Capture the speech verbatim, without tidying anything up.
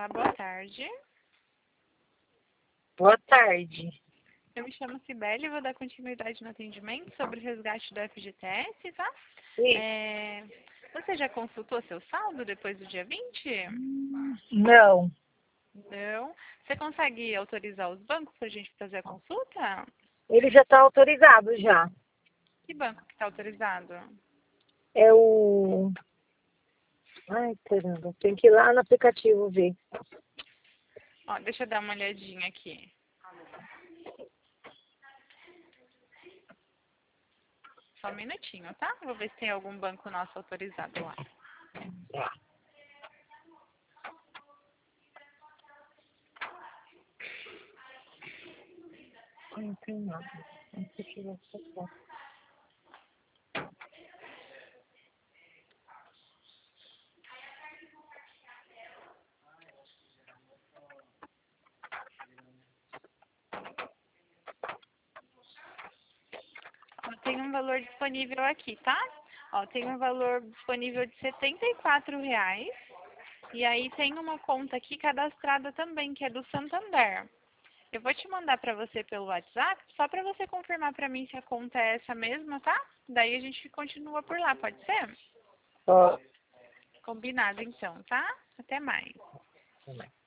Olá, boa tarde. Boa tarde. Eu me chamo Cibele e vou dar continuidade no atendimento sobre o resgate do F G T S, tá? Sim. É, Você já consultou seu saldo depois do dia vinte? Não, Não. Você consegue autorizar os bancos para a gente fazer a consulta? ele já está autorizado já. Que banco que está autorizado? É o... Ai, caramba, tem que ir lá no aplicativo ver. Ó, deixa eu dar uma olhadinha aqui. Só um minutinho, tá? Vou ver se tem algum banco nosso autorizado lá. Não tem nada. Não sei se vai ser bom. Ó, tem um valor disponível aqui, tá? Ó, tem um valor disponível de setenta e quatro reais. E aí tem uma conta aqui cadastrada também, que é do Santander. Eu vou te mandar para você pelo WhatsApp, só para você confirmar para mim se a conta é essa mesma, tá? Daí a gente continua por lá, pode ser? Ó, Combinado então, tá? Até mais. também.